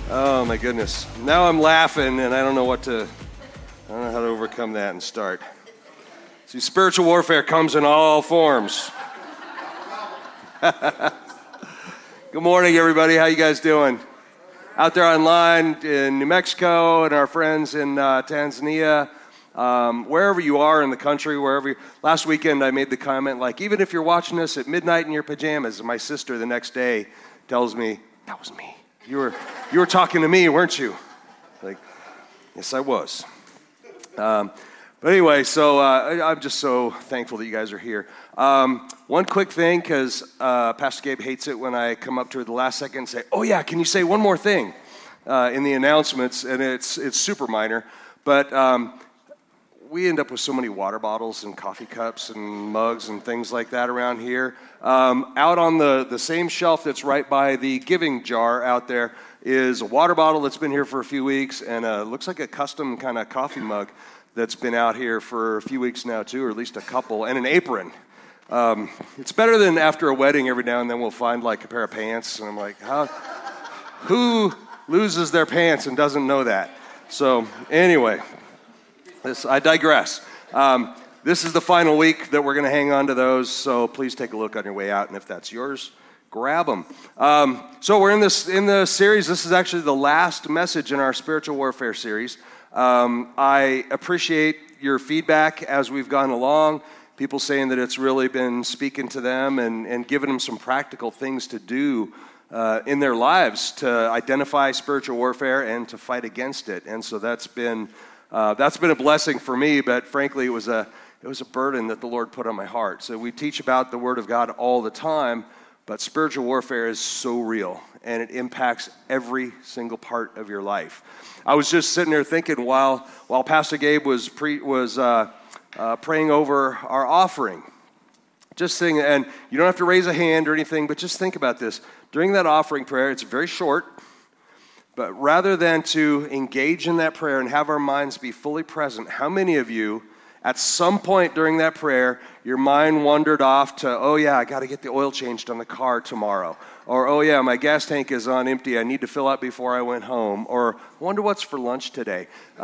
Oh my goodness. Now I'm laughing and I don't know how to overcome that and start. See, spiritual warfare comes in all forms. Good morning, everybody. How you guys doing? Out there online in New Mexico and our friends in Tanzania, wherever you are in the country, last weekend I made the comment, like, even if you're watching this at midnight in your pajamas, and my sister the next day tells me, that was me. You were talking to me, weren't you? Like, yes, I was. But anyway, so I'm just so thankful that you guys are here. One quick thing, because Pastor Gabe hates it when I come up to her the last second and say, oh yeah, can you say one more thing in the announcements? And it's super minor, but we end up with so many water bottles and coffee cups and mugs and things like that around here. Out on the same shelf that's right by the giving jar out there is a water bottle that's been here for a few weeks, and looks like a custom kind of coffee mug that's been out here for a few weeks now too, or at least a couple, and an apron. It's better than after a wedding every now and then we'll find like a pair of pants, and I'm like, who loses their pants and doesn't know that? So anyway, I digress. This is the final week that we're going to hang on to those, so please take a look on your way out, and if that's yours, grab them. So we're in the series. This is actually the last message in our spiritual warfare series. I appreciate your feedback as we've gone along, people saying that it's really been speaking to them and giving them some practical things to do in their lives to identify spiritual warfare and to fight against it. And so that's been a blessing for me, but frankly, it was a burden that the Lord put on my heart. So we teach about the Word of God all the time, but spiritual warfare is so real, and it impacts every single part of your life. I was just sitting there thinking while Pastor Gabe was praying over our offering, just saying, and you don't have to raise a hand or anything, but just think about this. During that offering prayer, it's very short, but rather than to engage in that prayer and have our minds be fully present, how many of you, at some point during that prayer, your mind wandered off to, oh yeah, I got to get the oil changed on the car tomorrow. Or, oh yeah, my gas tank is on empty, I need to fill up before I went home. Or, I wonder what's for lunch today.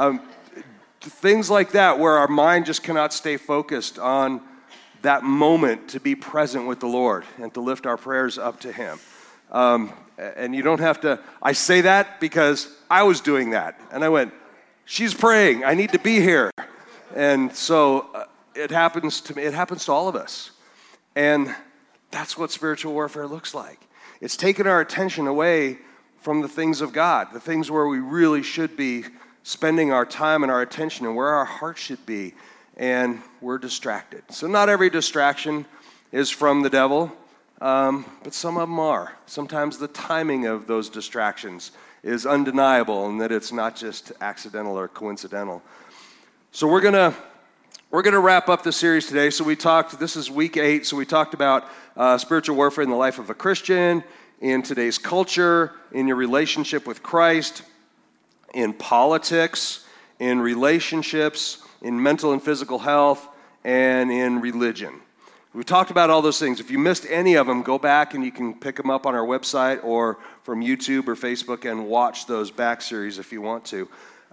Things like that where our mind just cannot stay focused on that moment to be present with the Lord and to lift our prayers up to Him. And you don't have to, I say that because I was doing that. And I went, she's praying, I need to be here. And so it happens to me, it happens to all of us. And that's what spiritual warfare looks like. It's taken our attention away from the things of God, the things where we really should be spending our time and our attention and where our heart should be. And we're distracted. So not every distraction is from the devil. But some of them are. Sometimes the timing of those distractions is undeniable, and that it's not just accidental or coincidental. So we're gonna wrap up the series today. So this is week 8, so we talked about spiritual warfare in the life of a Christian, in today's culture, in your relationship with Christ, in politics, in relationships, in mental and physical health, and in religion. We talked about all those things. If you missed any of them, go back and you can pick them up on our website or from YouTube or Facebook and watch those back series if you want to.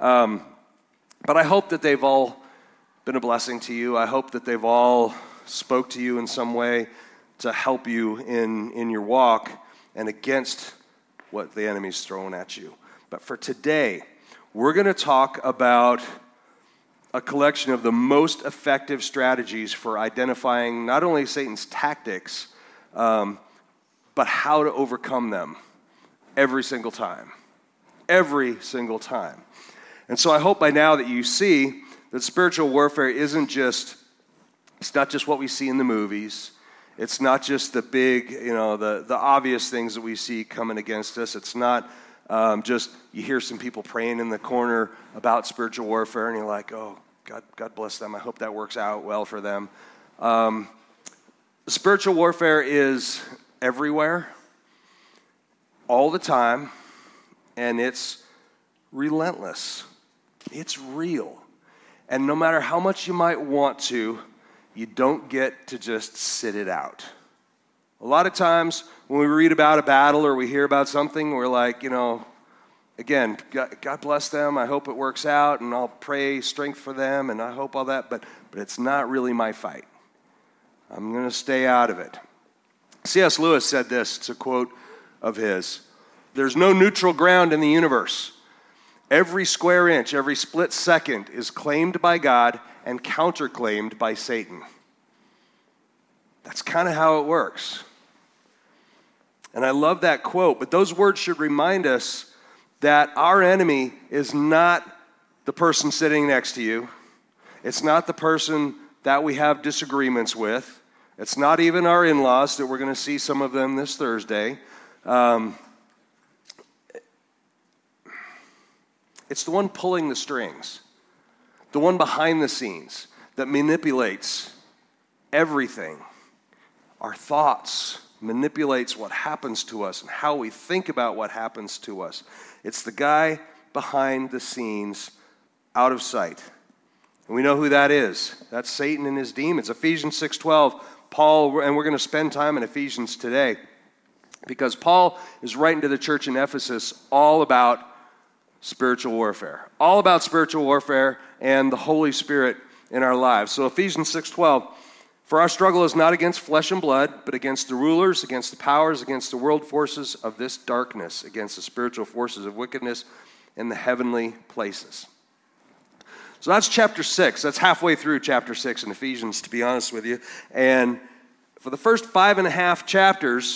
But I hope that they've all been a blessing to you. I hope that they've all spoke to you in some way to help you in your walk and against what the enemy's throwing at you. But for today, we're going to talk about a collection of the most effective strategies for identifying not only Satan's tactics, but how to overcome them every single time. Every single time. And so I hope by now that you see that spiritual warfare it's not just what we see in the movies. It's not just the big, the obvious things that we see coming against us. It's not just you hear some people praying in the corner about spiritual warfare and you're like, oh, God bless them. I hope that works out well for them. Spiritual warfare is everywhere, all the time, and it's relentless. It's real. And no matter how much you might want to, you don't get to just sit it out. A lot of times when we read about a battle or we hear about something, we're like, Again, God bless them. I hope it works out, and I'll pray strength for them, and I hope all that, but it's not really my fight. I'm going to stay out of it. C.S. Lewis said this. It's a quote of his. There's no neutral ground in the universe. Every square inch, every split second is claimed by God and counterclaimed by Satan. That's kind of how it works. And I love that quote, but those words should remind us that our enemy is not the person sitting next to you. It's not the person that we have disagreements with. It's not even our in-laws that we're going to see some of them this Thursday. It's the one pulling the strings, the one behind the scenes that manipulates everything. Our thoughts, manipulates what happens to us and how we think about what happens to us. It's the guy behind the scenes, out of sight. And we know who that is. That's Satan and his demons. Ephesians 6:12, Paul, and we're going to spend time in Ephesians today, because Paul is writing to the church in Ephesus all about spiritual warfare. All about spiritual warfare and the Holy Spirit in our lives. So Ephesians 6:12, for our struggle is not against flesh and blood, but against the rulers, against the powers, against the world forces of this darkness, against the spiritual forces of wickedness in the heavenly places. So that's chapter 6. That's halfway through chapter 6 in Ephesians, to be honest with you. And for the first 5.5 chapters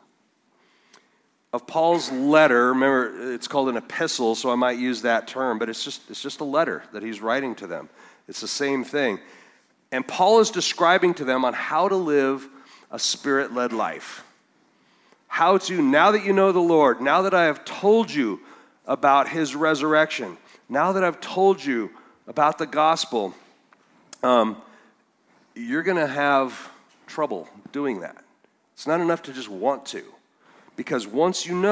of Paul's letter, remember, it's called an epistle, so I might use that term, but it's just a letter that he's writing to them. It's the same thing. And Paul is describing to them on how to live a Spirit-led life. How to, now that you know the Lord, now that I have told you about his resurrection, now that I've told you about the gospel, you're going to have trouble doing that. It's not enough to just want to. Because once you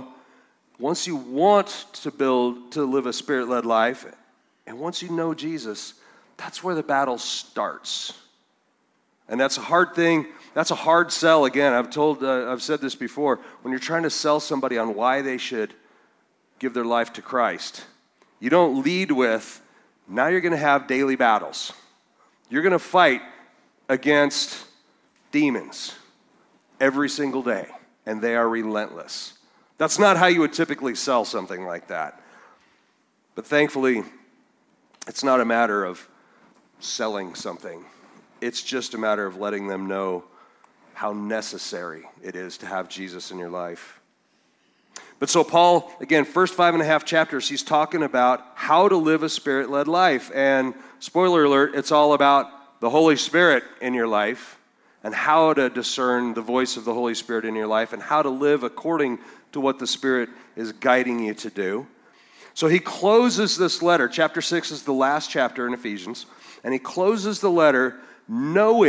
want to live a Spirit-led life, and once you know Jesus, that's where the battle starts. And that's a hard thing. That's a hard sell. Again, I've said this before. When you're trying to sell somebody on why they should give their life to Christ, you don't lead with, now you're going to have daily battles. You're going to fight against demons every single day, and they are relentless. That's not how you would typically sell something like that. But thankfully, it's not a matter of selling something. It's just a matter of letting them know how necessary it is to have Jesus in your life. But so Paul, again, first 5.5 chapters, he's talking about how to live a Spirit-led life. And spoiler alert, it's all about the Holy Spirit in your life and how to discern the voice of the Holy Spirit in your life and how to live according to what the Spirit is guiding you to do. So he closes this letter. Chapter 6 is the last chapter in Ephesians. And he closes the letter knowing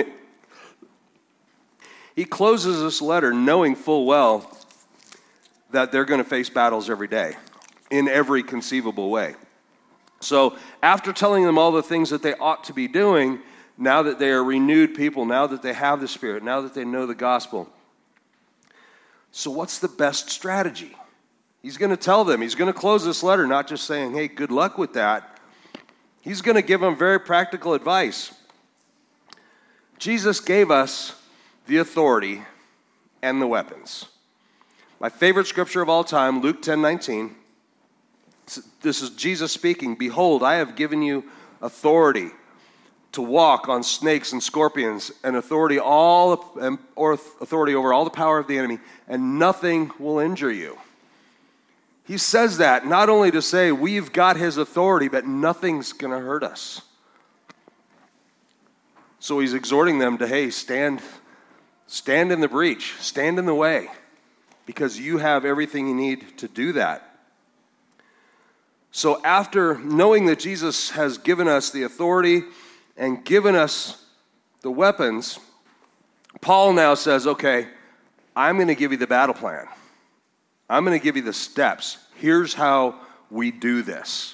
full well that they're going to face battles every day in every conceivable way. So after telling them all the things that they ought to be doing, now that they are renewed people, now that they have the Spirit, now that they know the gospel, so what's the best strategy? He's going to tell them. He's going to close this letter not just saying, hey, good luck with that. He's going to give them very practical advice. Jesus gave us the authority and the weapons. My favorite scripture of all time, Luke 10:19. This is Jesus speaking. Behold, I have given you authority to walk on snakes and scorpions, and authority over all the power of the enemy, and nothing will injure you. He says that not only to say we've got his authority, but nothing's going to hurt us. So he's exhorting them to, hey, stand in the breach, stand in the way, because you have everything you need to do that. So after knowing that Jesus has given us the authority and given us the weapons, Paul now says, okay, I'm going to give you the battle plan. I'm going to give you the steps. Here's how we do this.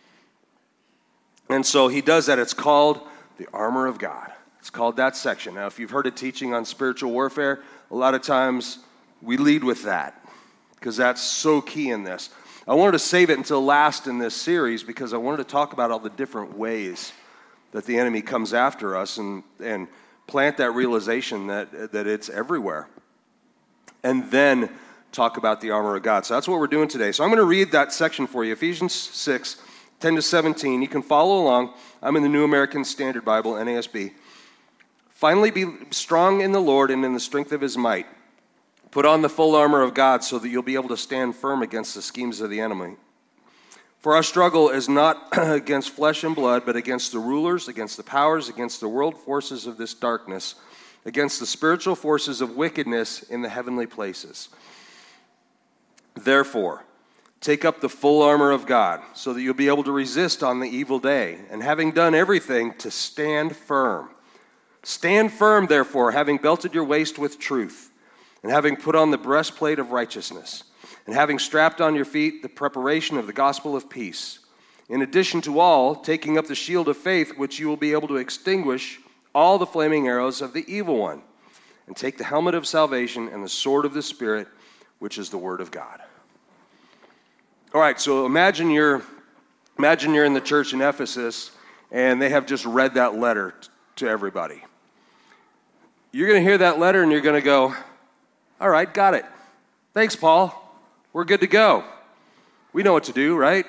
And so he does that. It's called the armor of God. It's called that section. Now, if you've heard a teaching on spiritual warfare, a lot of times we lead with that because that's so key in this. I wanted to save it until last in this series because I wanted to talk about all the different ways that the enemy comes after us and plant that realization that it's everywhere. And then talk about the armor of God. So that's what we're doing today. So I'm going to read that section for you, Ephesians 6, 10 to 17. You can follow along. I'm in the New American Standard Bible, NASB. Finally, be strong in the Lord and in the strength of his might. Put on the full armor of God so that you'll be able to stand firm against the schemes of the enemy. For our struggle is not against flesh and blood, but against the rulers, against the powers, against the world forces of this darkness, against the spiritual forces of wickedness in the heavenly places. Therefore, take up the full armor of God so that you'll be able to resist on the evil day, and having done everything, to stand firm. Stand firm, therefore, having belted your waist with truth, and having put on the breastplate of righteousness, and having strapped on your feet the preparation of the gospel of peace. In addition to all, taking up the shield of faith, which you will be able to extinguish all the flaming arrows of the evil one, and take the helmet of salvation and the sword of the Spirit, which is the word of God. All right, so imagine you're in the church in Ephesus, and they have just read that letter to everybody. You're going to hear that letter, and you're going to go, all right, got it. Thanks, Paul. We're good to go. We know what to do, right?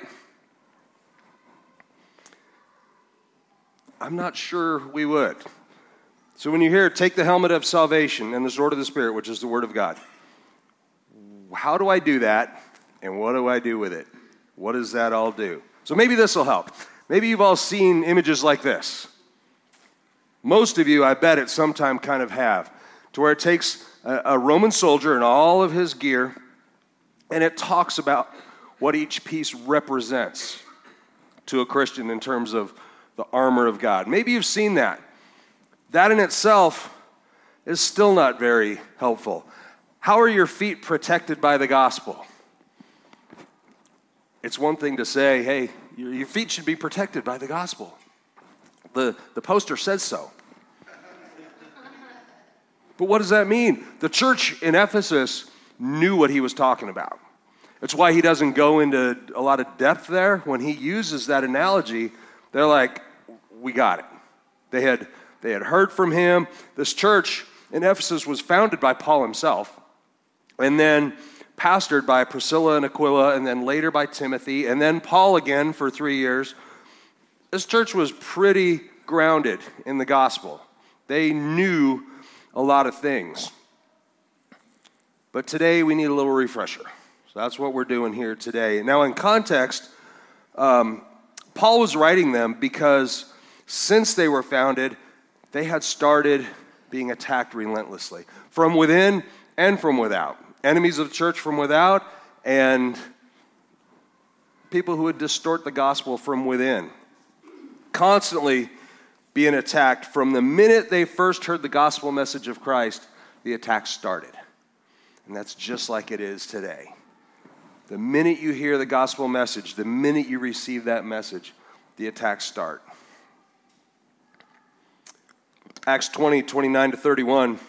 I'm not sure we would. So when you hear, take the helmet of salvation and the sword of the Spirit, which is the word of God, how do I do that, and what do I do with it? What does that all do? So maybe this will help. Maybe you've all seen images like this. Most of you, I bet, at some time kind of have, to where it takes a Roman soldier and all of his gear, and it talks about what each piece represents to a Christian in terms of the armor of God. Maybe you've seen that. That in itself is still not very helpful. How are your feet protected by the gospel? It's one thing to say, hey, your feet should be protected by the gospel. The poster says so. But what does that mean? The church in Ephesus knew what he was talking about. It's why he doesn't go into a lot of depth there. When he uses that analogy, they're like, we got it. They had heard from him. This church in Ephesus was founded by Paul himself, and then pastored by Priscilla and Aquila, and then later by Timothy, and then Paul again for 3 years. This church was pretty grounded in the gospel. They knew a lot of things. But today we need a little refresher. So that's what we're doing here today. Now in context, Paul was writing them because since they were founded, they had started being attacked relentlessly from within and from without. Enemies of the church from without, and people who would distort the gospel from within. Constantly being attacked. From the minute they first heard the gospel message of Christ, the attack started. And that's just like it is today. The minute you hear the gospel message, the minute you receive that message, the attacks start. Acts 20, 29 to 31,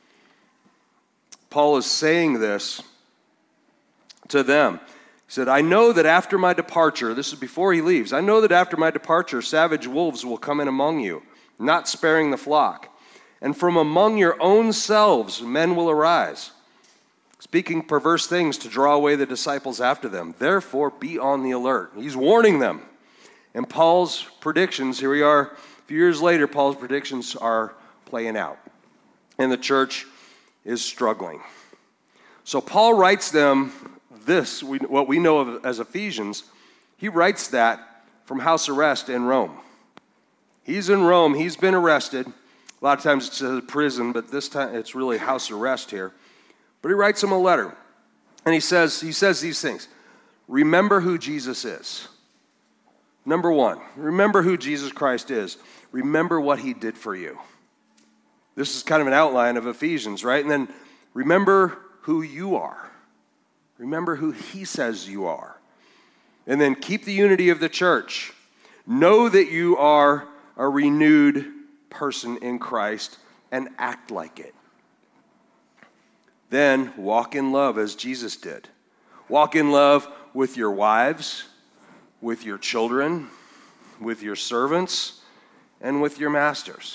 Paul is saying this to them. He said, I know that after my departure, this is before he leaves, I know that after my departure, savage wolves will come in among you, not sparing the flock. And from among your own selves, men will arise, speaking perverse things to draw away the disciples after them. Therefore, be on the alert. He's warning them. And Paul's predictions, here we are, a few years later, Paul's predictions are playing out. And the church is struggling. So Paul writes them this, what we know of as Ephesians, he writes that from house arrest in Rome. He's in Rome. He's been arrested. A lot of times it's a prison, but this time it's really house arrest here. But he writes them a letter, and he says these things. Remember who Jesus is. Number one, remember who Jesus Christ is. Remember what he did for you. This is kind of an outline of Ephesians, right? And then remember who you are. Remember who he says you are. And then keep the unity of the church. Know that you are a renewed person in Christ and act like it. Then walk in love as Jesus did. Walk in love with your wives, with your children, with your servants, and with your masters.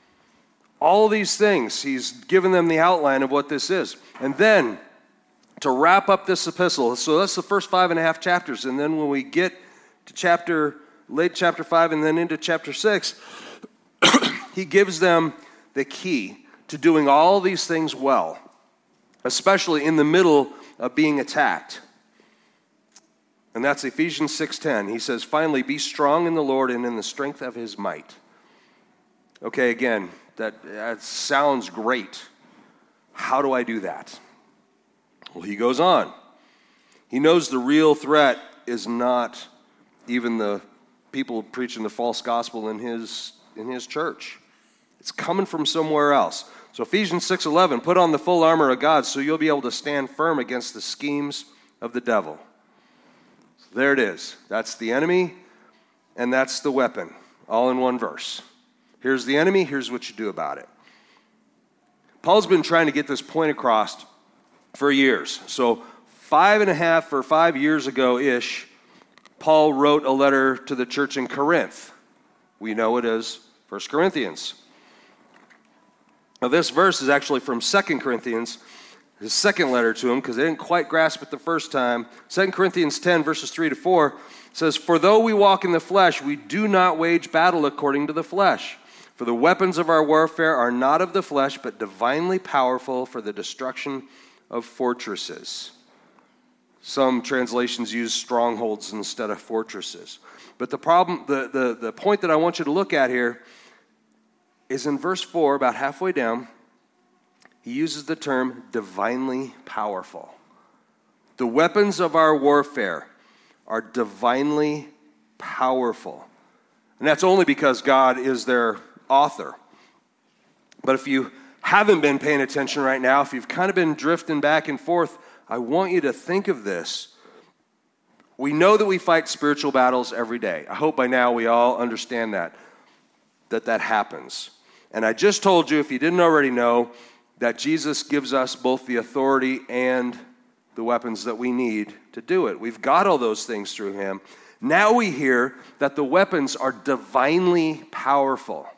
All these things, he's given them the outline of what this is. And then, to wrap up this epistle, so that's the first 5.5 chapters, and then when we get to late chapter 5 and then into chapter 6, he gives them the key to doing all these things well, especially in the middle of being attacked. And that's Ephesians 6:10. He says, finally, be strong in the Lord and in the strength of his might. Okay, again, that sounds great. How do I do that? Well, he goes on. He knows the real threat is not even the people preaching the false gospel in his church. It's coming from somewhere else. So Ephesians 6:11, put on the full armor of God so you'll be able to stand firm against the schemes of the devil. So there it is. That's the enemy, and that's the weapon, all in one verse. Here's the enemy, here's what you do about it. Paul's been trying to get this point across for years. So 5.5 or 5 years ago-ish, Paul wrote a letter to the church in Corinth. We know it as 1 Corinthians. Now this verse is actually from 2 Corinthians, his second letter to him, because they didn't quite grasp it the first time. 2 Corinthians 10, verses 3-4 says, for though we walk in the flesh, we do not wage battle according to the flesh. For the weapons of our warfare are not of the flesh, but divinely powerful for the destruction of fortresses. Some translations use strongholds instead of fortresses. But the problem, the point that I want you to look at here is in verse 4, about halfway down, he uses the term divinely powerful. The weapons of our warfare are divinely powerful. And that's only because God is their author. But if you haven't been paying attention right now, if you've kind of been drifting back and forth, I want you to think of this. We know that we fight spiritual battles every day. I hope by now we all understand that happens. And I just told you, if you didn't already know, that Jesus gives us both the authority and the weapons that we need to do it. We've got all those things through him. Now we hear that the weapons are divinely powerful.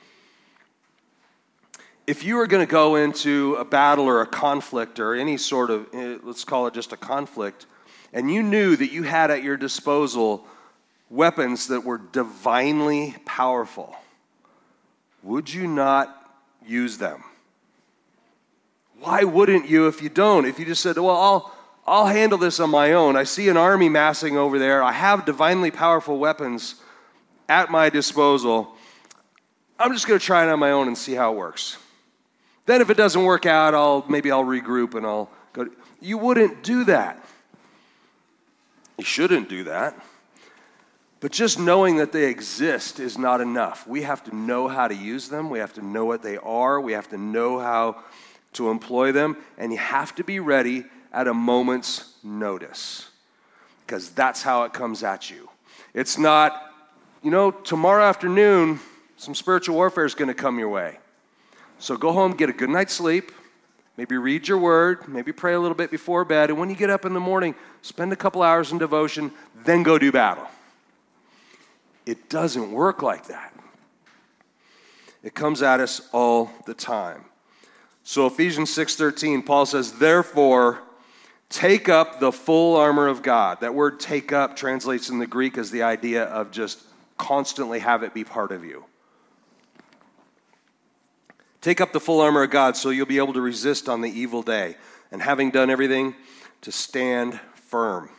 If you were going to go into a battle or a conflict or any sort of, let's call it just a conflict, and you knew that you had at your disposal weapons that were divinely powerful, would you not use them? Why wouldn't you if you don't? If you just said, well, I'll handle this on my own. I see an army massing over there. I have divinely powerful weapons at my disposal. I'm just going to try it on my own and see how it works. Then if it doesn't work out, maybe I'll regroup and I'll go. You wouldn't do that. You shouldn't do that. But just knowing that they exist is not enough. We have to know how to use them. We have to know what they are. We have to know how to employ them. And you have to be ready at a moment's notice, because that's how it comes at you. It's not, tomorrow afternoon, some spiritual warfare is going to come your way. So go home, get a good night's sleep, maybe read your word, maybe pray a little bit before bed, and when you get up in the morning, spend a couple hours in devotion, then go do battle. It doesn't work like that. It comes at us all the time. So Ephesians 6:13, Paul says, therefore, take up the full armor of God. That word take up translates in the Greek as the idea of just constantly have it be part of you. Take up the full armor of God so you'll be able to resist on the evil day, and having done everything, to stand firm.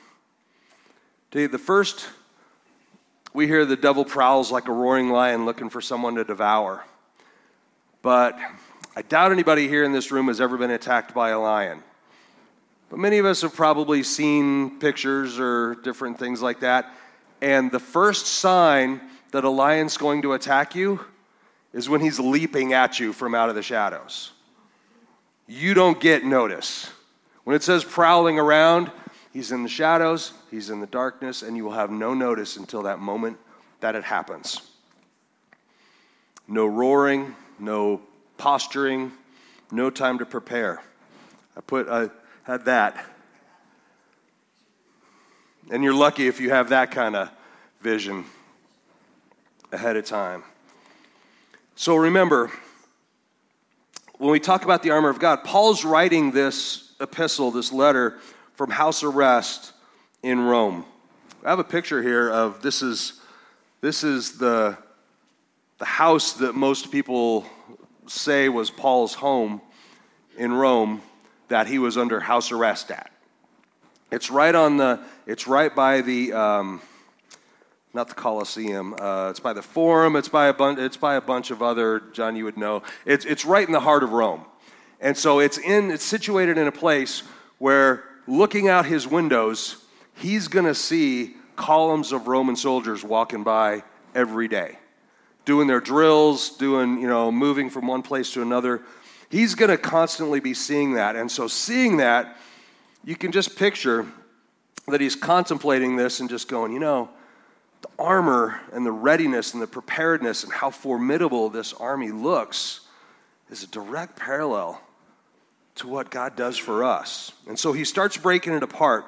We hear the devil prowls like a roaring lion looking for someone to devour. But I doubt anybody here in this room has ever been attacked by a lion. But many of us have probably seen pictures or different things like that. And the first sign that a lion's going to attack you is when he's leaping at you from out of the shadows. You don't get notice. When it says prowling around, he's in the shadows, he's in the darkness, and you will have no notice until that moment that it happens. No roaring, no posturing, no time to prepare. I had that. And you're lucky if you have that kind of vision ahead of time. So remember, when we talk about the armor of God, Paul's writing this epistle, this letter, from house arrest in Rome. I have a picture here of this is the house that most people say was Paul's home in Rome that he was under house arrest at. It's right by the not the Colosseum. It's by the Forum. It's by a bunch of other, John, you would know. It's right in the heart of Rome, and so it's situated in a place where, looking out his windows, he's going to see columns of Roman soldiers walking by every day, doing their drills, moving from one place to another. He's going to constantly be seeing that, and so seeing that, you can just picture that he's contemplating this and just going, the armor and the readiness and the preparedness and how formidable this army looks is a direct parallel to what God does for us. And so he starts breaking it apart,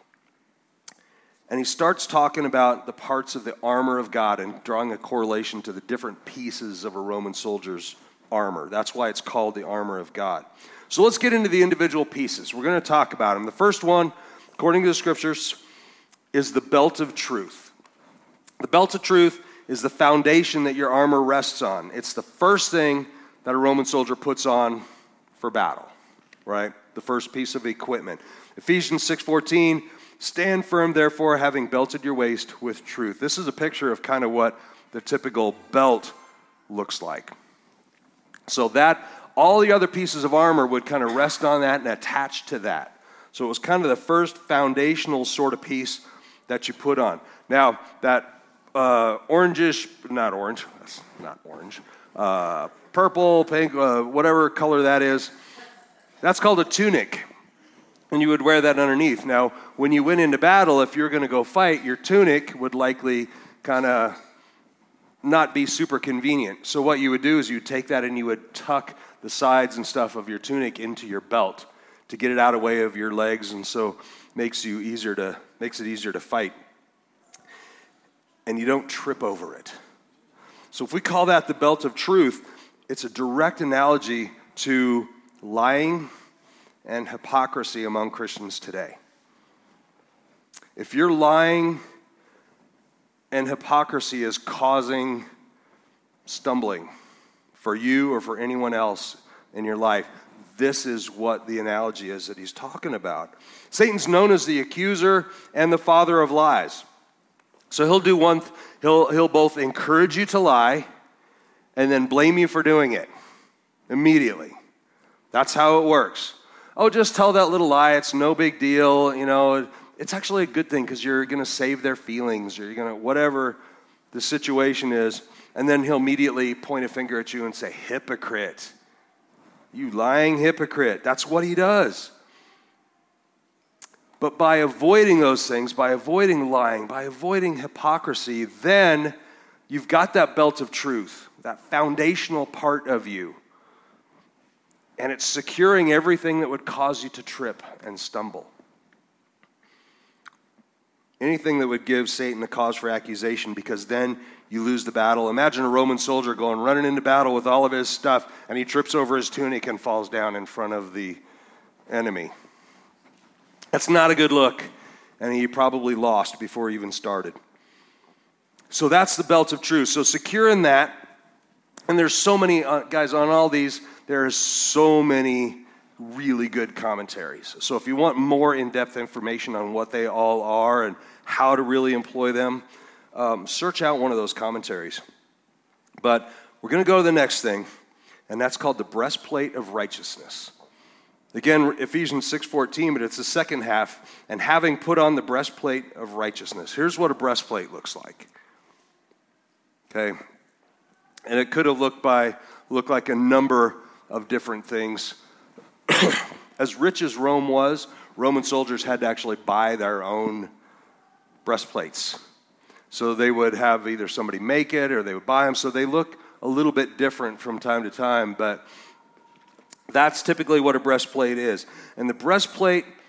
and he starts talking about the parts of the armor of God and drawing a correlation to the different pieces of a Roman soldier's armor. That's why it's called the armor of God. So let's get into the individual pieces. We're going to talk about them. The first one, according to the scriptures, is the belt of truth. The belt of truth is the foundation that your armor rests on. It's the first thing that a Roman soldier puts on for battle, right? The first piece of equipment. Ephesians 6:14, stand firm, therefore, having belted your waist with truth. This is a picture of kind of what the typical belt looks like. So that, all the other pieces of armor would kind of rest on that and attach to that. So it was kind of the first foundational sort of piece that you put on. Now, that purple, pink, whatever color that is, that's called a tunic. And you would wear that underneath. Now, when you went into battle, if you're going to go fight, your tunic would likely kind of not be super convenient. So what you would do is you'd take that and you would tuck the sides and stuff of your tunic into your belt to get it out of the way of your legs, and so makes it easier to fight. And you don't trip over it. So if we call that the belt of truth, it's a direct analogy to lying and hypocrisy among Christians today. If you're lying and hypocrisy is causing stumbling for you or for anyone else in your life, this is what the analogy is that he's talking about. Satan's known as the accuser and the father of lies. So he'll both encourage you to lie and then blame you for doing it immediately. That's how it works. Oh, just tell that little lie. It's no big deal. It's actually a good thing because you're going to save their feelings, or you're going to, whatever the situation is. And then he'll immediately point a finger at you and say, hypocrite. You lying hypocrite. That's what he does. But by avoiding those things, by avoiding lying, by avoiding hypocrisy, then you've got that belt of truth, that foundational part of you. And it's securing everything that would cause you to trip and stumble. Anything that would give Satan a cause for accusation, because then you lose the battle. Imagine a Roman soldier running into battle with all of his stuff, and he trips over his tunic and falls down in front of the enemy. That's not a good look, and he probably lost before he even started. So that's the belt of truth. So securing that, and there's so many, guys, on all these, there's so many really good commentaries. So if you want more in-depth information on what they all are and how to really employ them, search out one of those commentaries. But we're going to go to the next thing, and that's called the breastplate of righteousness. Again, Ephesians 6:14, but it's the second half. And having put on the breastplate of righteousness. Here's what a breastplate looks like. Okay? And it could have looked like a number of different things. As rich as Rome was, Roman soldiers had to actually buy their own breastplates. So they would have either somebody make it or they would buy them. So they look a little bit different from time to time, but that's typically what a breastplate is. And the breastplate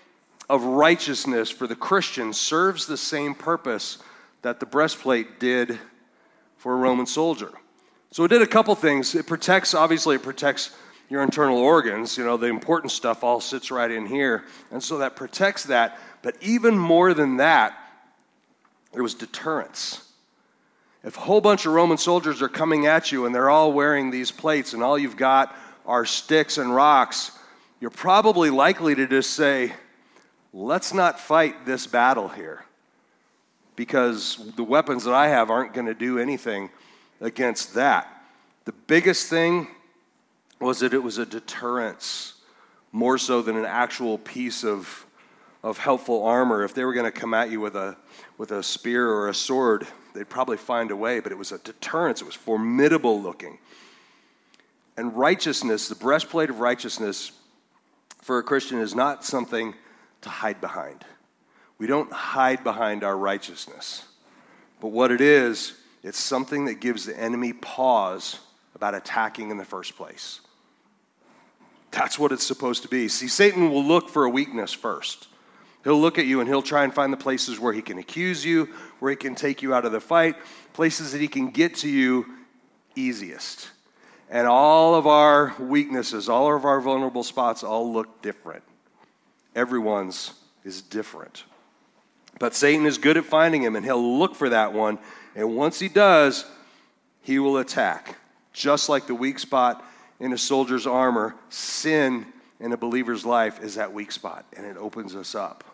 of righteousness for the Christian serves the same purpose that the breastplate did for a Roman soldier. So it did a couple things. It protects your internal organs. You know, the important stuff all sits right in here. And so that protects that. But even more than that, there was deterrence. If a whole bunch of Roman soldiers are coming at you and they're all wearing these plates and all you've got are sticks and rocks, you're probably likely to just say, let's not fight this battle here, because the weapons that I have aren't going to do anything against that. The biggest thing was that it was a deterrence, more so than an actual piece of helpful armor. If they were going to come at you with a spear or a sword, they'd probably find a way, but it was a deterrence. It was formidable looking. And righteousness, the breastplate of righteousness for a Christian, is not something to hide behind. We don't hide behind our righteousness. But what it is, it's something that gives the enemy pause about attacking in the first place. That's what it's supposed to be. See, Satan will look for a weakness first. He'll look at you and he'll try and find the places where he can accuse you, where he can take you out of the fight, places that he can get to you easiest. And all of our weaknesses, all of our vulnerable spots all look different. Everyone's is different. But Satan is good at finding him, and he'll look for that one. And once he does, he will attack. Just like the weak spot in a soldier's armor, sin in a believer's life is that weak spot, and it opens us up.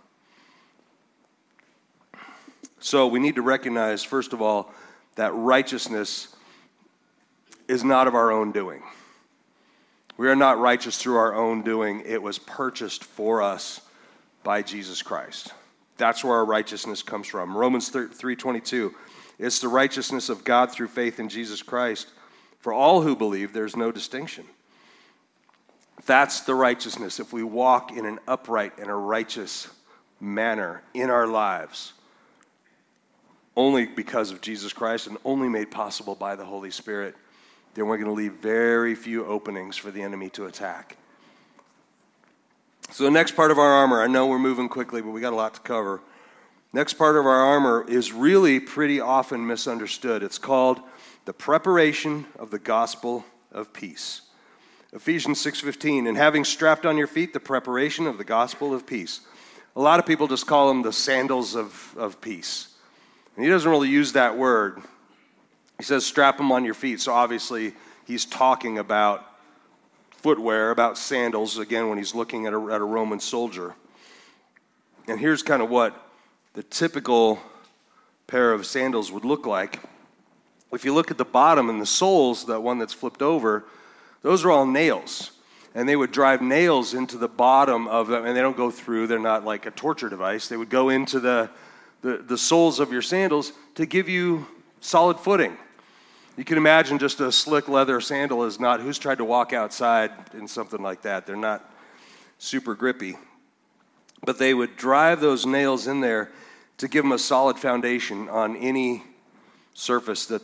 So we need to recognize, first of all, that righteousness is not of our own doing. We are not righteous through our own doing. It was purchased for us by Jesus Christ. That's where our righteousness comes from. Romans 3:22, it's the righteousness of God through faith in Jesus Christ. For all who believe, there's no distinction. That's the righteousness. If we walk in an upright and a righteous manner in our lives, only because of Jesus Christ and only made possible by the Holy Spirit, then we're going to leave very few openings for the enemy to attack. So the next part of our armor, I know we're moving quickly, but we got a lot to cover. Next part of our armor is really pretty often misunderstood. It's called the preparation of the gospel of peace. Ephesians 6:15, and having strapped on your feet the preparation of the gospel of peace. A lot of people just call them the sandals of peace. And he doesn't really use that word. He says strap them on your feet. So obviously he's talking about footwear, about sandals, again, when he's looking at a Roman soldier. And here's kind of what the typical pair of sandals would look like. If you look at the bottom and the soles, that one that's flipped over, those are all nails. And they would drive nails into the bottom of them, and they don't go through. They're not like a torture device. They would go into the soles of your sandals to give you solid footing. You can imagine just a slick leather sandal is not, who's tried to walk outside in something like that? They're not super grippy. But they would drive those nails in there to give them a solid foundation on any surface that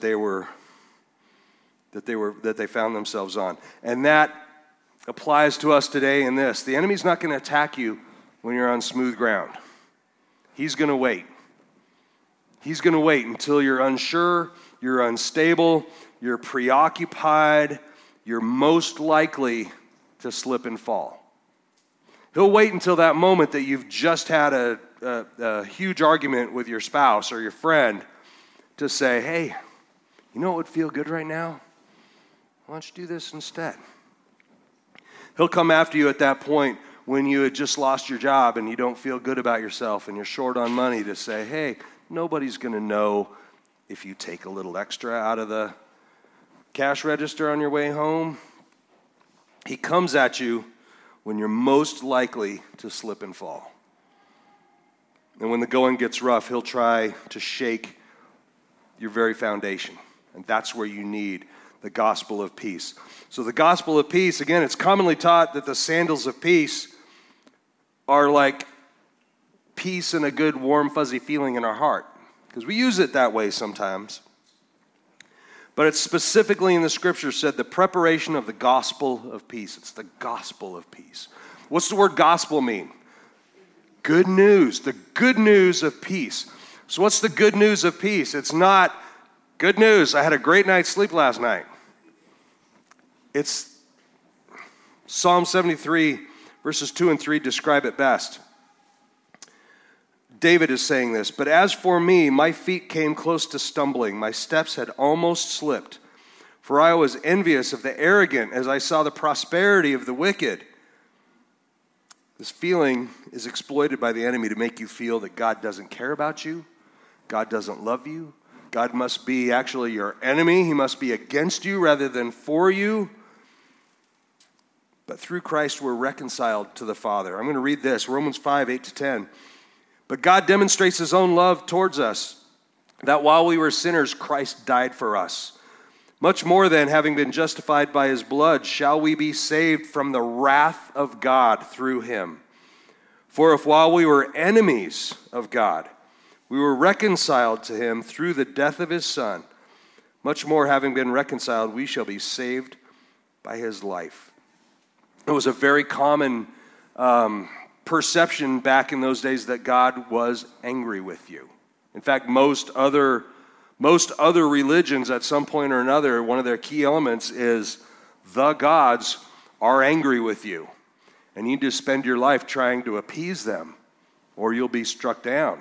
they found themselves on. And that applies to us today in this. The enemy's not going to attack you when you're on smooth ground. He's going to wait. He's going to wait until you're unsure, you're unstable, you're preoccupied, you're most likely to slip and fall. He'll wait until that moment that you've just had a huge argument with your spouse or your friend to say, hey, you know what would feel good right now? Why don't you do this instead? He'll come after you at that point when you had just lost your job and you don't feel good about yourself and you're short on money to say, hey, nobody's going to know if you take a little extra out of the cash register on your way home. He comes at you when you're most likely to slip and fall. And when the going gets rough, he'll try to shake your very foundation. And that's where you need the gospel of peace. So the gospel of peace, again, it's commonly taught that the sandals of peace are like peace and a good, warm, fuzzy feeling in our heart. Because we use it that way sometimes. But it's specifically in the scripture said the preparation of the gospel of peace. It's the gospel of peace. What's the word gospel mean? good news of peace. So what's the good news of peace? It's not good news, I had a great night's sleep last night. It's Psalm 73, verses 2 and 3 describe it best. David is saying this, "But as for me, my feet came close to stumbling. My steps had almost slipped. For I was envious of the arrogant as I saw the prosperity of the wicked." This feeling is exploited by the enemy to make you feel that God doesn't care about you, God doesn't love you, God must be actually your enemy, he must be against you rather than for you. But through Christ we're reconciled to the Father. I'm going to read this, Romans 5, 8-10. "But God demonstrates his own love towards us, that while we were sinners, Christ died for us. Much more then, having been justified by his blood, shall we be saved from the wrath of God through him. For if while we were enemies of God, we were reconciled to him through the death of his Son, much more having been reconciled, we shall be saved by his life." It was a very common perception back in those days that God was angry with you. In fact, most other religions at some point or another, one of their key elements is the gods are angry with you. And you need to spend your life trying to appease them, or you'll be struck down.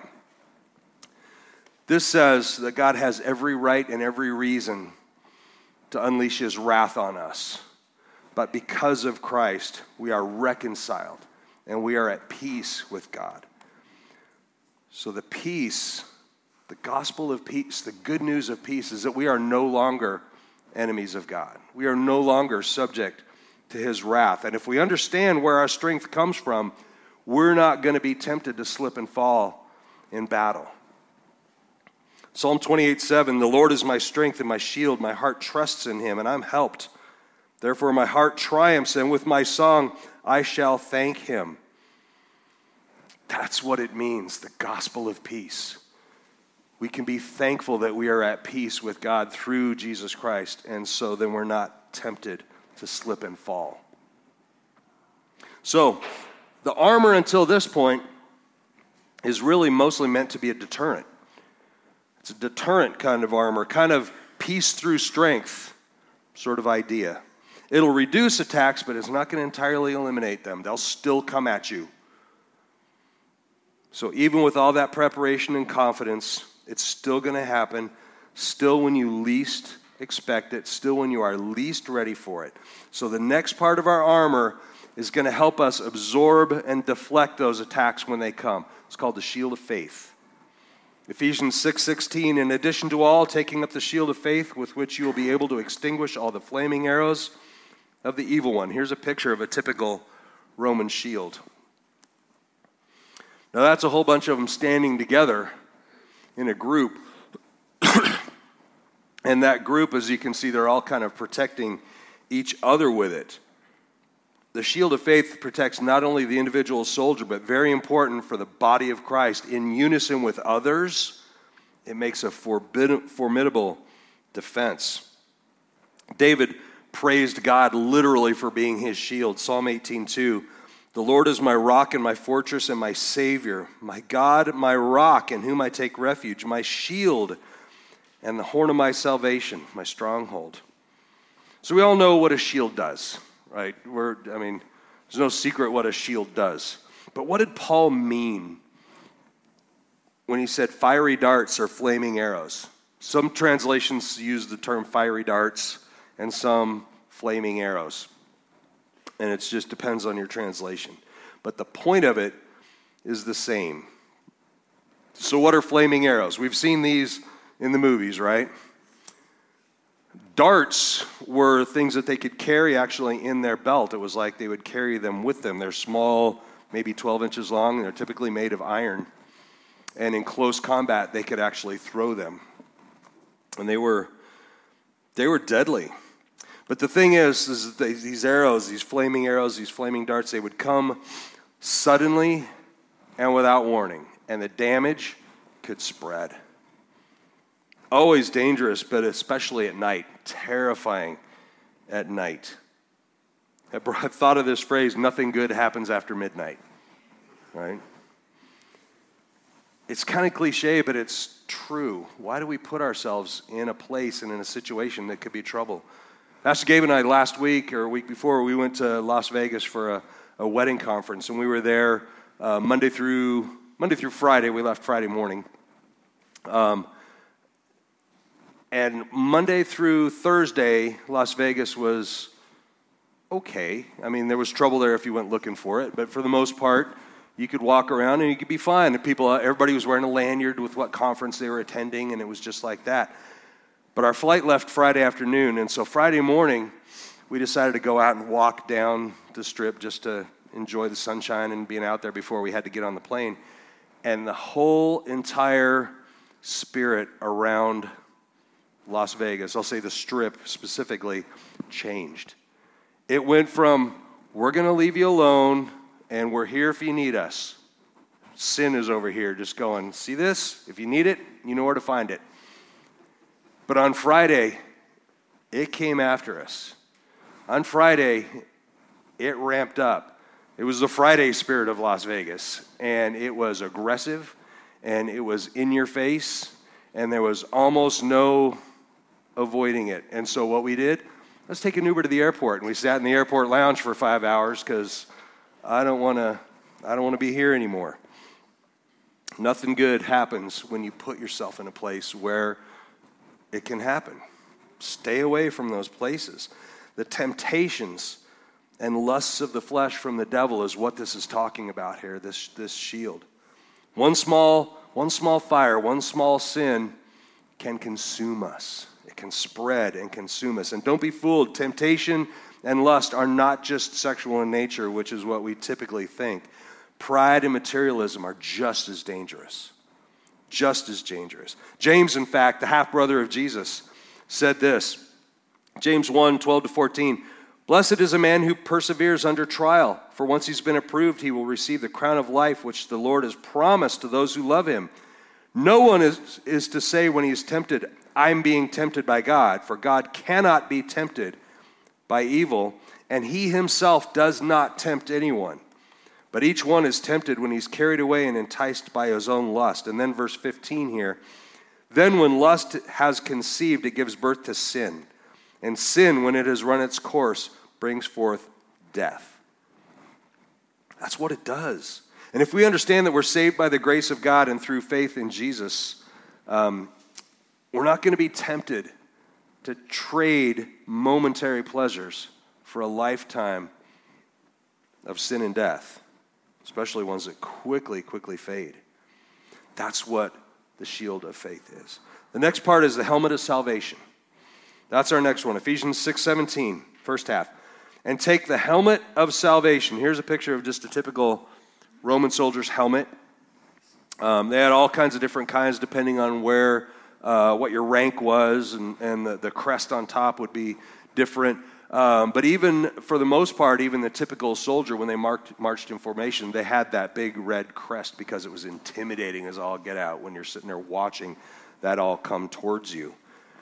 This says that God has every right and every reason to unleash his wrath on us. But because of Christ, we are reconciled and we are at peace with God. So the peace, the gospel of peace, the good news of peace is that we are no longer enemies of God. We are no longer subject to his wrath. And if we understand where our strength comes from, we're not going to be tempted to slip and fall in battle. Psalm 28:7, "The Lord is my strength and my shield. My heart trusts in him, and I'm helped. Therefore my heart triumphs, and with my song I shall thank him." That's what it means, the gospel of peace. We can be thankful that we are at peace with God through Jesus Christ, and so then we're not tempted to slip and fall. So, the armor until this point is really mostly meant to be a deterrent. It's a deterrent kind of armor, kind of peace through strength sort of idea. It'll reduce attacks, but it's not going to entirely eliminate them. They'll still come at you. So even with all that preparation and confidence, it's still going to happen, still when you least expect it, still when you are least ready for it. So the next part of our armor is going to help us absorb and deflect those attacks when they come. It's called the shield of faith. Ephesians 6:16, "In addition to all, taking up the shield of faith with which you will be able to extinguish all the flaming arrows of the evil one." Here's a picture of a typical Roman shield. Now that's a whole bunch of them standing together in a group. And that group, as you can see, they're all kind of protecting each other with it. The shield of faith protects not only the individual soldier, but very important for the body of Christ. In unison with others, it makes a formidable defense. David praised God literally for being his shield. Psalm 18:2, "The Lord is my rock and my fortress and my Savior, my God, my rock in whom I take refuge, my shield and the horn of my salvation, my stronghold." So we all know what a shield does, right? There's no secret what a shield does. But what did Paul mean when he said fiery darts or flaming arrows? Some translations use the term fiery darts and some flaming arrows. And it just depends on your translation. But the point of it is the same. So what are flaming arrows? We've seen these in the movies, right? Darts were things that they could carry actually in their belt. It was like they would carry them with them. They're small, maybe 12 inches long, and they're typically made of iron. And in close combat, they could actually throw them. And they were deadly. But the thing is that these arrows, these flaming darts, they would come suddenly and without warning. And the damage could spread. Always dangerous, but especially at night. Terrifying at night. I've thought of this phrase, nothing good happens after midnight. Right? It's kind of cliche, but it's true. Why do we put ourselves in a place and in a situation that could be trouble? Pastor Gabe and I last week or a week before, we went to Las Vegas for a wedding conference, and we were there Monday through Friday. We left Friday morning. And Monday through Thursday, Las Vegas was okay. I mean, there was trouble there if you went looking for it, but for the most part, you could walk around and you could be fine. And everybody was wearing a lanyard with what conference they were attending, and it was just like that. But our flight left Friday afternoon, and so Friday morning, we decided to go out and walk down the Strip just to enjoy the sunshine and being out there before we had to get on the plane. And the whole entire spirit around Las Vegas, I'll say the Strip specifically, changed. It went from, we're going to leave you alone, and we're here if you need us. Sin is over here just going, see this? If you need it, you know where to find it. But on Friday, it came after us. On Friday, it ramped up. It was the Friday spirit of Las Vegas, and it was aggressive, and it was in your face, and there was almost no avoiding it. And so what we did, let's take an Uber to the airport, and we sat in the airport lounge for 5 hours because I don't want to be here anymore. Nothing good happens when you put yourself in a place where it can happen. Stay away from those places. The temptations and lusts of the flesh from the devil is what this is talking about here, this shield. One small fire, one small sin can consume us. It can spread and consume us. And don't be fooled. Temptation and lust are not just sexual in nature, which is what we typically think. Pride and materialism are just as dangerous. Just as dangerous. James, in fact, the half-brother of Jesus, said this. James 1:12-14. Blessed is a man who perseveres under trial, for once he's been approved, he will receive the crown of life which the Lord has promised to those who love him. No one is to say when he is tempted, I'm being tempted by God, for God cannot be tempted by evil, and he himself does not tempt anyone. But each one is tempted when he's carried away and enticed by his own lust. And then verse 15 here, then when lust has conceived, it gives birth to sin. And sin, when it has run its course, brings forth death. That's what it does. And if we understand that we're saved by the grace of God and through faith in Jesus, we're not going to be tempted to trade momentary pleasures for a lifetime of sin and death, especially ones that quickly fade. That's what the shield of faith is. The next part is the helmet of salvation. That's our next one. Ephesians 6:17, first half. And take the helmet of salvation. Here's a picture of just a typical Roman soldier's helmet. They had all kinds of different kinds depending on where, what your rank was, and the crest on top would be different. But even, for the most part, even the typical soldier, when they marched in formation, they had that big red crest because it was intimidating as all get out when you're sitting there watching that all come towards you.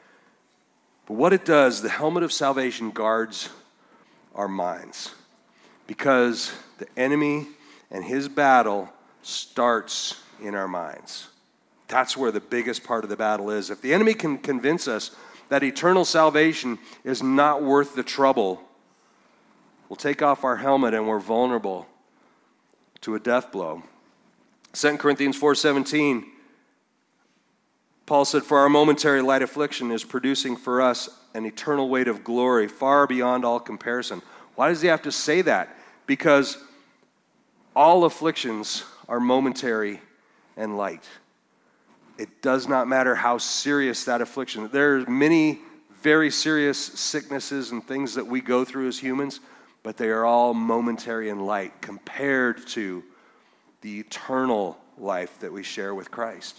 But what it does, the helmet of salvation guards our minds, because the enemy and his battle starts in our minds. That's where the biggest part of the battle is. If the enemy can convince us that eternal salvation is not worth the trouble, we'll take off our helmet and we're vulnerable to a death blow. 2 Corinthians 4:17, Paul said, for our momentary light affliction is producing for us an eternal weight of glory far beyond all comparison. Why does he have to say that? Because all afflictions are momentary and light. It does not matter how serious that affliction. There are many very serious sicknesses and things that we go through as humans, but they are all momentary and light compared to the eternal life that we share with Christ.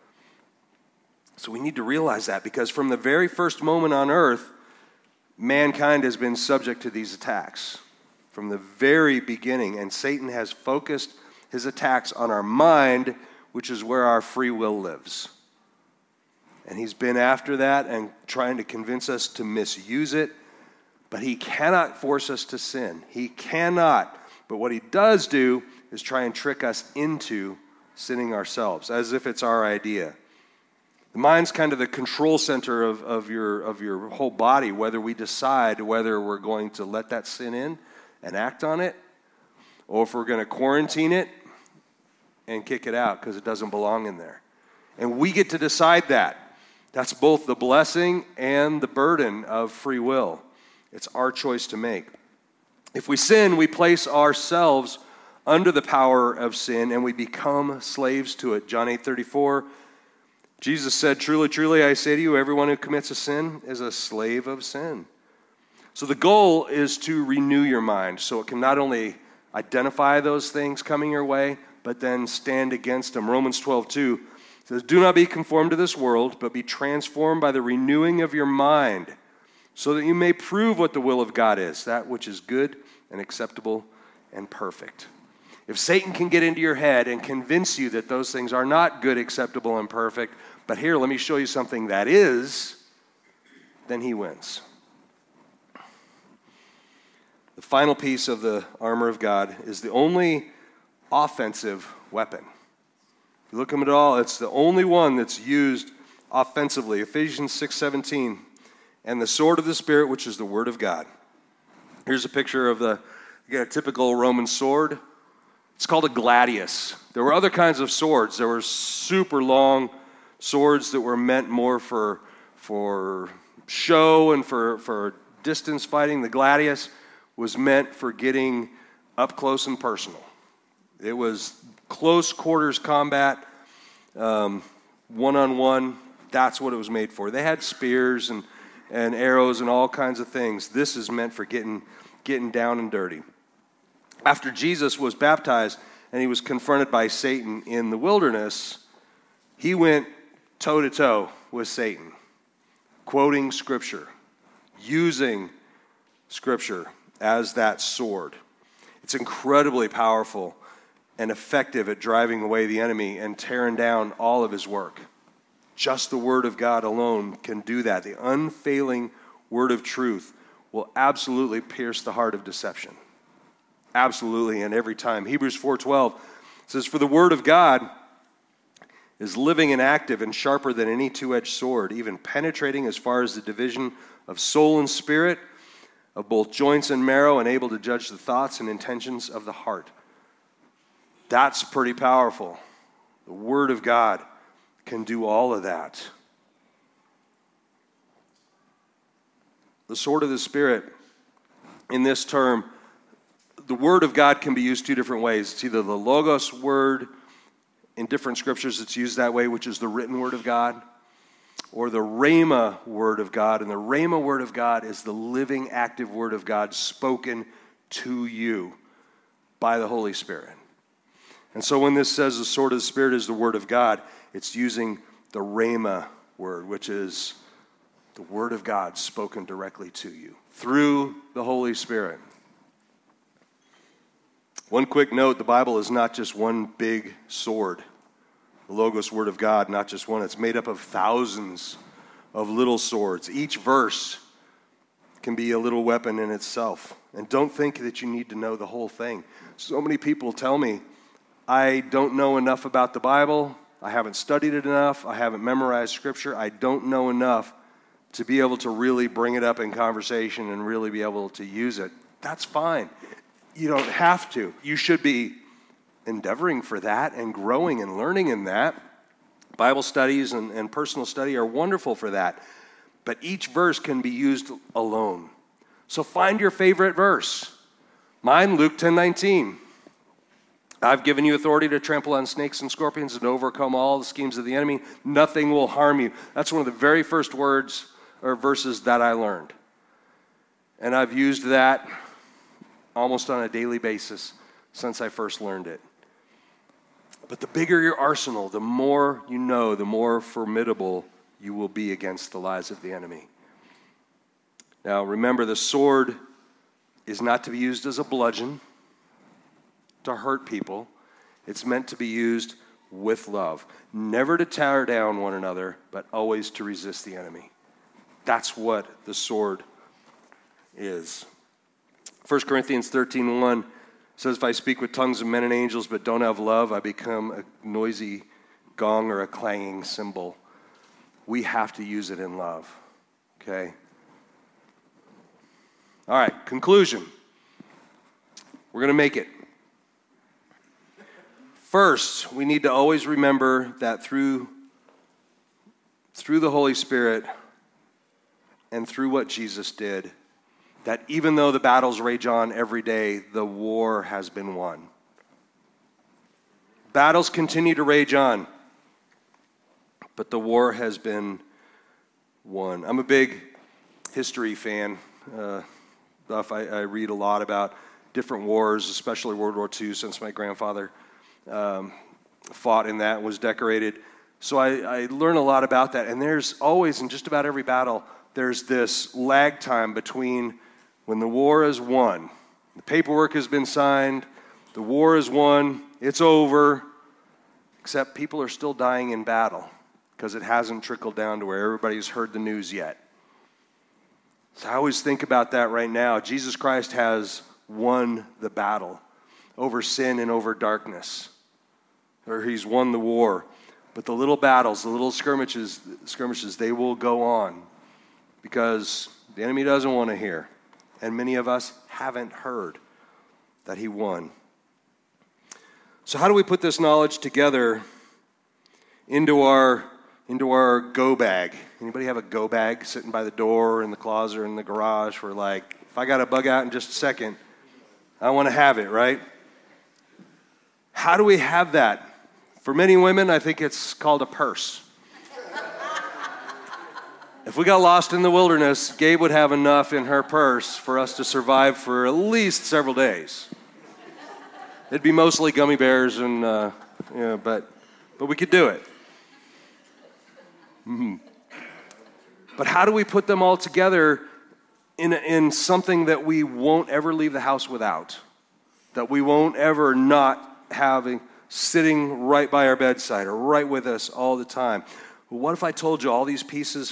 So we need to realize that, because from the very first moment on earth, mankind has been subject to these attacks from the very beginning, and Satan has focused his attacks on our mind, which is where our free will lives. And he's been after that and trying to convince us to misuse it, but he cannot force us to sin. He cannot. But what he does do is try and trick us into sinning ourselves, as if it's our idea. The mind's kind of the control center of your whole body, whether we decide whether we're going to let that sin in and act on it, or if we're going to quarantine it and kick it out because it doesn't belong in there. And we get to decide that. That's both the blessing and the burden of free will. It's our choice to make. If we sin, we place ourselves under the power of sin and we become slaves to it. John 8:34, Jesus said, "Truly, truly, I say to you, everyone who commits a sin is a slave of sin." So the goal is to renew your mind so it can not only identify those things coming your way, but then stand against them. Romans 12:2 says, "Do not be conformed to this world, but be transformed by the renewing of your mind, so that you may prove what the will of God is, that which is good and acceptable and perfect." If Satan can get into your head and convince you that those things are not good, acceptable, and perfect, but here, let me show you something that is, then he wins. The final piece of the armor of God is the only offensive weapon. If you look at it all, it's the only one that's used offensively. Ephesians 6:17, "And the sword of the Spirit, which is the word of God." Here's a picture of a typical Roman sword. It's called a gladius. There were other kinds of swords. There were super long swords that were meant more for show and for distance fighting. The gladius was meant for getting up close and personal. It was close quarters combat, one-on-one. That's what it was made for. They had spears and arrows and all kinds of things. This is meant for getting down and dirty. After Jesus was baptized and he was confronted by Satan in the wilderness, he went toe-to-toe with Satan, quoting Scripture, using Scripture as that sword. It's incredibly powerful and effective at driving away the enemy and tearing down all of his work. Just the Word of God alone can do that. The unfailing Word of truth will absolutely pierce the heart of deception. Absolutely, and every time. Hebrews 4:12 says, "For the Word of God is living and active and sharper than any two-edged sword, even penetrating as far as the division of soul and spirit, of both joints and marrow, and able to judge the thoughts and intentions of the heart." That's pretty powerful. The Word of God can do all of that. The sword of the Spirit, in this term, the Word of God can be used two different ways. It's either the Logos word, in different scriptures it's used that way, which is the written Word of God, or the Rhema Word of God. And the Rhema Word of God is the living, active Word of God spoken to you by the Holy Spirit. And so when this says the sword of the Spirit is the Word of God, it's using the Rhema word, which is the Word of God spoken directly to you through the Holy Spirit. One quick note, the Bible is not just one big sword. The Logos Word of God, not just one. It's made up of thousands of little swords. Each verse can be a little weapon in itself. And don't think that you need to know the whole thing. So many people tell me, I don't know enough about the Bible. I haven't studied it enough. I haven't memorized Scripture. I don't know enough to be able to really bring it up in conversation and really be able to use it. That's fine. You don't have to. You should be endeavoring for that and growing and learning in that. Bible studies and personal study are wonderful for that. But each verse can be used alone. So find your favorite verse. Mine, Luke 10:19. "I've given you authority to trample on snakes and scorpions and to overcome all the schemes of the enemy. Nothing will harm you." That's one of the very first words or verses that I learned. And I've used that almost on a daily basis since I first learned it. But the bigger your arsenal, the more you know, the more formidable you will be against the lies of the enemy. Now, remember, the sword is not to be used as a bludgeon to hurt people. It's meant to be used with love. Never to tear down one another, but always to resist the enemy. That's what the sword is. 1 Corinthians 13:1 says, if I speak with tongues of men and angels but don't have love, I become a noisy gong or a clanging cymbal. We have to use it in love, okay? All right, conclusion. We're going to make it. First, we need to always remember that through the Holy Spirit and through what Jesus did, that even though the battles rage on every day, the war has been won. Battles continue to rage on, but the war has been won. I'm a big history fan. I read a lot about different wars, especially World War II, since my grandfather fought in that and was decorated. So I learn a lot about that. And there's always, in just about every battle, there's this lag time between when the war is won. The paperwork has been signed. The war is won. It's over. Except people are still dying in battle because it hasn't trickled down to where everybody's heard the news yet. So I always think about that right now. Jesus Christ has won the battle over sin and over darkness. Or he's won the war. But the little battles, the little skirmishes, they will go on because the enemy doesn't want to hear. And many of us haven't heard that he won. So how do we put this knowledge together into our go bag? Anybody have a go bag sitting by the door or in the closet or in the garage where, like, if I got to bug out in just a second, I want to have it, right? How do we have that? For many women, I think it's called a purse. If we got lost in the wilderness, Gabe would have enough in her purse for us to survive for at least several days. It'd be mostly gummy bears and, but we could do it. Mm-hmm. But how do we put them all together in something that we won't ever leave the house without? That we won't ever not have sitting right by our bedside or right with us all the time? Well, what if I told you all these pieces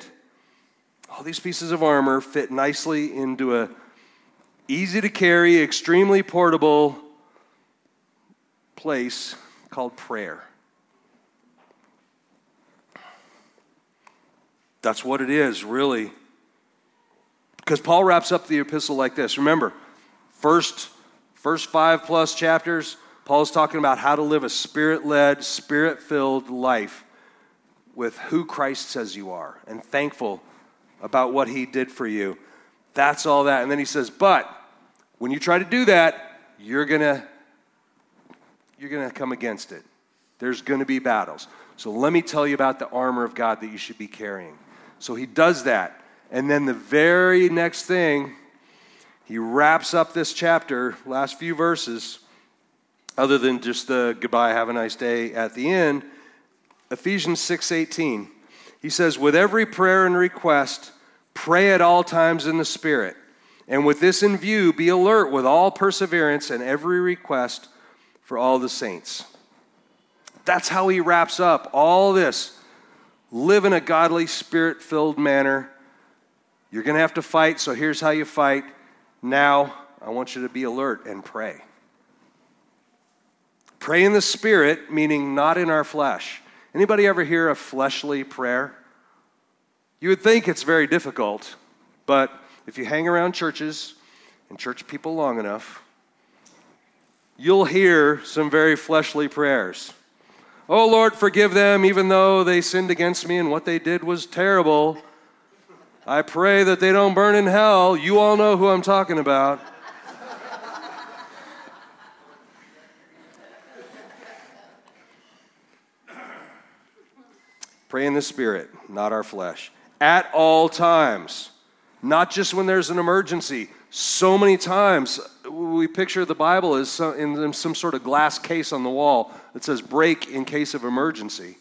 of armor fit nicely into a easy to carry, extremely portable place called prayer? That's what it is, really. Because Paul wraps up the epistle like this. Remember, first 5+ chapters, Paul's talking about how to live a spirit-led, spirit-filled life with who Christ says you are and thankful about what he did for you. That's all that. And then he says, but when you try to do that, you're gonna come against it. There's going to be battles. So let me tell you about the armor of God that you should be carrying. So he does that. And then the very next thing, he wraps up this chapter, last few verses, other than just the goodbye, have a nice day at the end, Ephesians 6:18. He says, with every prayer and request, pray at all times in the Spirit. And with this in view, be alert with all perseverance and every request for all the saints. That's how he wraps up all this. Live in a godly, spirit-filled manner. You're going to have to fight, so here's how you fight. Now, I want you to be alert and pray. Pray in the Spirit, meaning not in our flesh. Anybody ever hear a fleshly prayer? You would think it's very difficult, but if you hang around churches and church people long enough, you'll hear some very fleshly prayers. Oh, Lord, forgive them, even though they sinned against me and what they did was terrible. I pray that they don't burn in hell. You all know who I'm talking about. Pray in the Spirit, not our flesh. At all times, not just when there's an emergency. So many times we picture the Bible as in some sort of glass case on the wall that says break in case of emergency.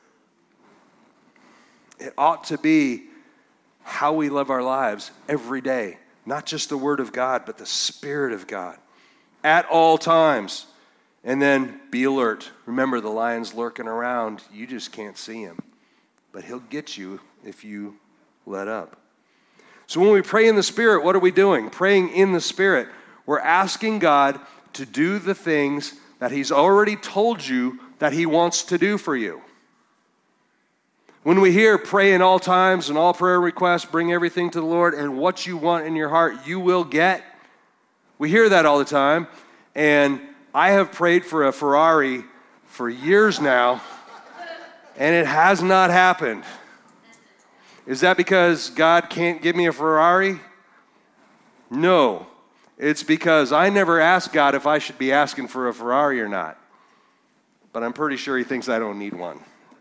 It ought to be how we live our lives every day. Not just the Word of God, but the Spirit of God. At all times. And then be alert. Remember, the lion's lurking around. You just can't see him. But he'll get you if you let up. So when we pray in the Spirit, what are we doing? Praying in the Spirit. We're asking God to do the things that he's already told you that he wants to do for you. When we hear pray in all times and all prayer requests, bring everything to the Lord, and what you want in your heart, you will get. We hear that all the time. And I have prayed for a Ferrari for years now, and it has not happened. Is that because God can't give me a Ferrari? No. It's because I never asked God if I should be asking for a Ferrari or not. But I'm pretty sure he thinks I don't need one.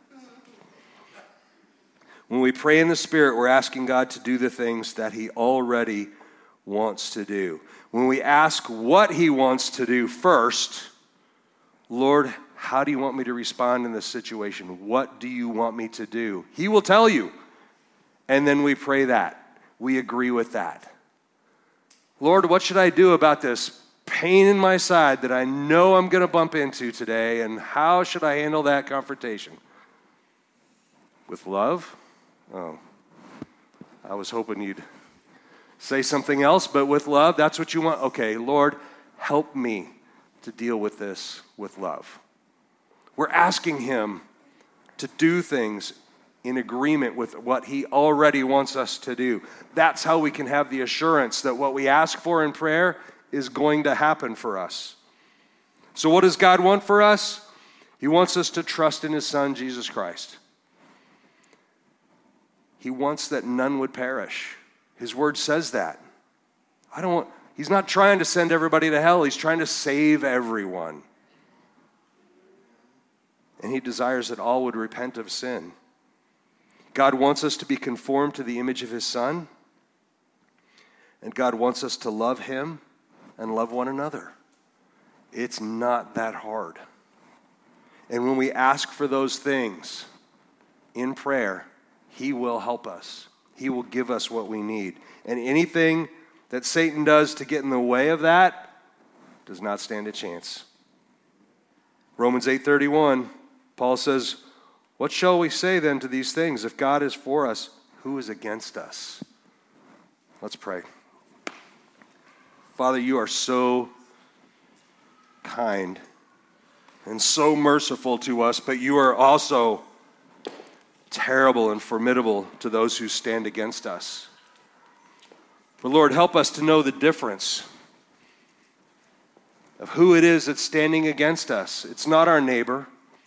When we pray in the Spirit, we're asking God to do the things that he already wants to do. When we ask what he wants to do first, Lord, how do you want me to respond in this situation? What do you want me to do? He will tell you. And then we pray that. We agree with that. Lord, what should I do about this pain in my side that I know I'm going to bump into today, and how should I handle that confrontation? With love? Oh, I was hoping you'd say something else, but with love, that's what you want? Okay, Lord, help me to deal with this with love. We're asking him to do things in agreement with what he already wants us to do. That's how we can have the assurance that what we ask for in prayer is going to happen for us. So what does God want for us? He wants us to trust in his Son, Jesus Christ. He wants that none would perish. His word says that. He's not trying to send everybody to hell. He's trying to save everyone. And he desires that all would repent of sin. God wants us to be conformed to the image of his Son. And God wants us to love him and love one another. It's not that hard. And when we ask for those things in prayer, he will help us. He will give us what we need. And anything that Satan does to get in the way of that does not stand a chance. Romans 8:31, Paul says, what shall we say then to these things? If God is for us, who is against us? Let's pray. Father, you are so kind and so merciful to us, but you are also terrible and formidable to those who stand against us. But Lord, help us to know the difference of who it is that's standing against us. It's not our neighbor.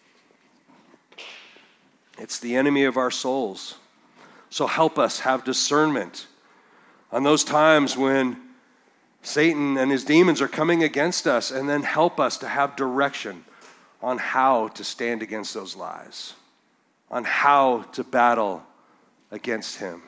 It's the enemy of our souls. So help us have discernment on those times when Satan and his demons are coming against us, and then help us to have direction on how to stand against those lies, on how to battle against him.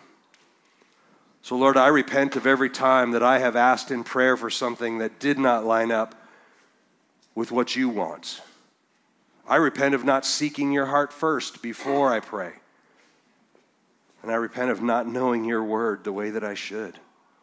So Lord, I repent of every time that I have asked in prayer for something that did not line up with what you want. I repent of not seeking your heart first before I pray. And I repent of not knowing your word the way that I should.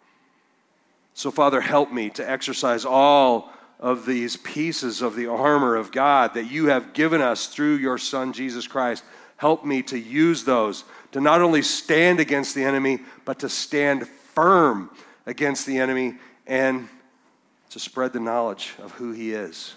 So Father, help me to exercise all of these pieces of the armor of God that you have given us through your Son, Jesus Christ. Help me to use those to not only stand against the enemy, but to stand firm against the enemy and to spread the knowledge of who he is.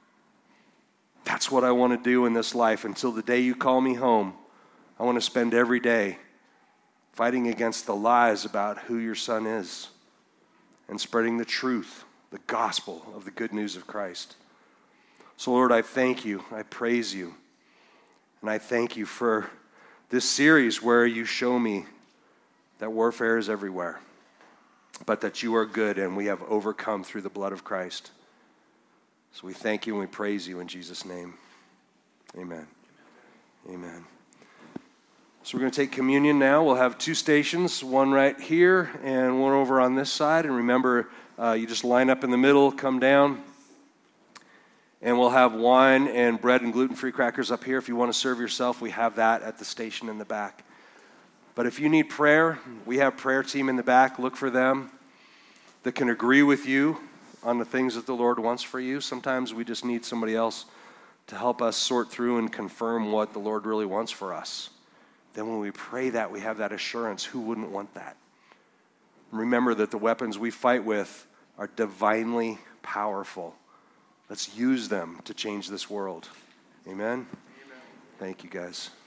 That's what I want to do in this life until the day you call me home. I want to spend every day fighting against the lies about who your Son is and spreading the truth, the gospel of the good news of Christ. So Lord, I thank you. I praise you. And I thank you for this series where you show me that warfare is everywhere, but that you are good and we have overcome through the blood of Christ. So we thank you and we praise you in Jesus' name. Amen. Amen. So we're going to take communion now. We'll have two stations, one right here and one over on this side. And remember, you just line up in the middle, come down. And we'll have wine and bread and gluten-free crackers up here. If you want to serve yourself, we have that at the station in the back. But if you need prayer, we have prayer team in the back. Look for them that can agree with you on the things that the Lord wants for you. Sometimes we just need somebody else to help us sort through and confirm what the Lord really wants for us. Then when we pray that, we have that assurance. Who wouldn't want that? Remember that the weapons we fight with are divinely powerful. Let's use them to change this world. Amen? Thank you, guys.